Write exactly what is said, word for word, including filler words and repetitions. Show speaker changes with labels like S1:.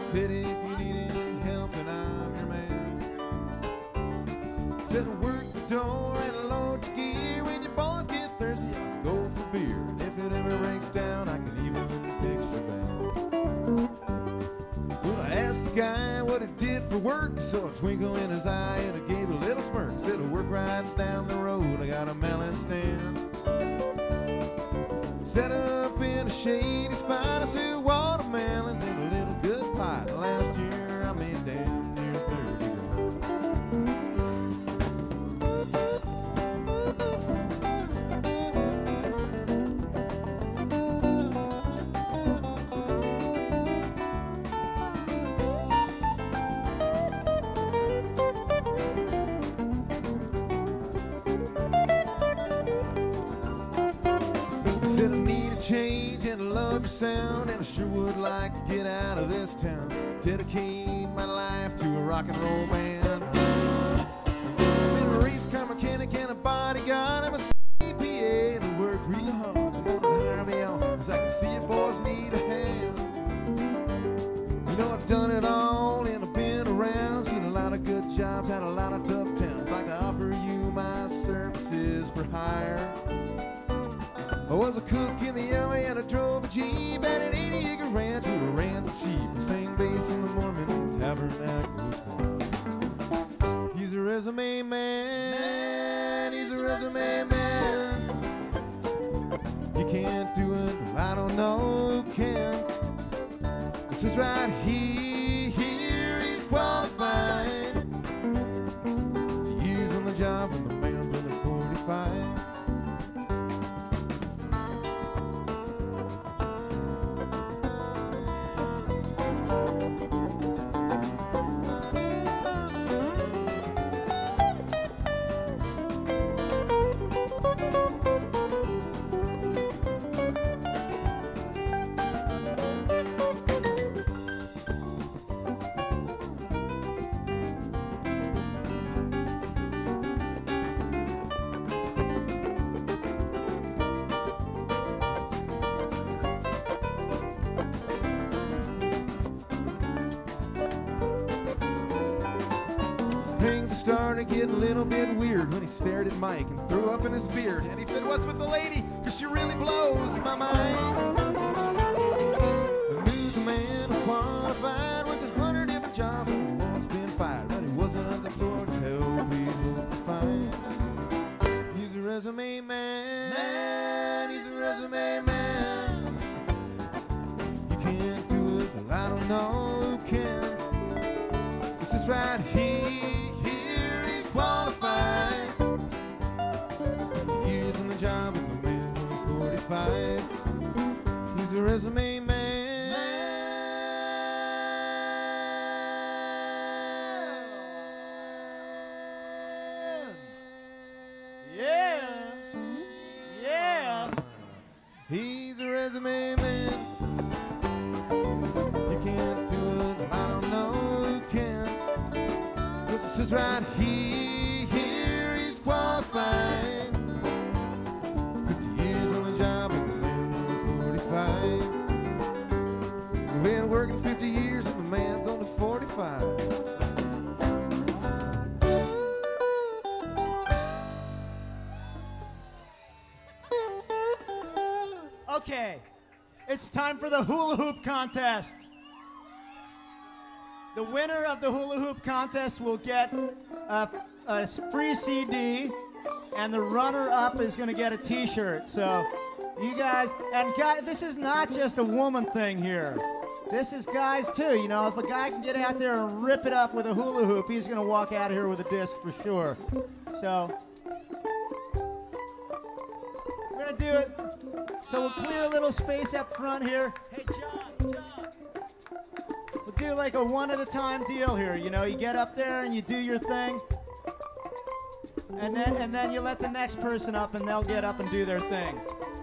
S1: Said if you need any help, then I'm your man. Said work the door and load your gear. When your boys get thirsty, I'll go for beer. And if it ever breaks down, I can even fix your van. Well, I asked the guy what he did for work. Saw a twinkle in his eye and I gave a little smirk. Said I work right down the road, I got a melon stand. Set up in a shady spot, I sell watermelons in a little good pot. Last year I made damn near thirty grand. Said I need a change and I love your sound, and I sure would like to get out of this town. Dedicate my life to a rock and roll band. Been a race car mechanic and a bodyguard. I'm a C P A and I work real hard. I'm gonna hire me on, cause I can see your boys need a hand. You know I've done it all and I've been around, seen a lot of good jobs, had a lot of tough towns. I'd like to offer you my services for hire. I was a cook in the army and I drove a Jeep at an eighty acre ranch. We were ran some sheep and sang bass in the Mormon tabernacle choir. He's a resume man, he's a resume man. You can't do it, I don't know who can. This is right here, here he's qualified to use on the job when the man's under forty-five. Things started getting a little bit weird when he stared at Mike and threw up in his beard. And he said, "What's with the lady? Cause she really blows my mind." I knew the man was qualified, went to a hundred different jobs, and once been fired. But he wasn't the sort to help people find. He's a resume man, man, he's a resume man. You can't do it, but I don't know who can. This is right here. Qualified years on the job and the man's only forty-five. He's a resume man.
S2: Yeah, yeah.
S1: He's a resume man. You can't do it, I don't know who can. This is right here. Qualified. Fifty years on the job and the man's only forty-five. We've been working fifty years and the man's only forty-five.
S2: Okay, it's time for the hula hoop contest. The winner of the hula hoop contest will get a, a free C D, and the runner-up is going to get a T-shirt. So, you guys, and guys, this is not just a woman thing here. This is guys too. You know, if a guy can get out there and rip it up with a hula hoop, he's going to walk out of here with a disc for sure. So, we're going to do it. So we'll clear a little space up front here. Hey, John, John. We'll do like a one at a time deal here. You know, you get up there and you do your thing, and then and then you let the next person up and they'll get up and do their thing.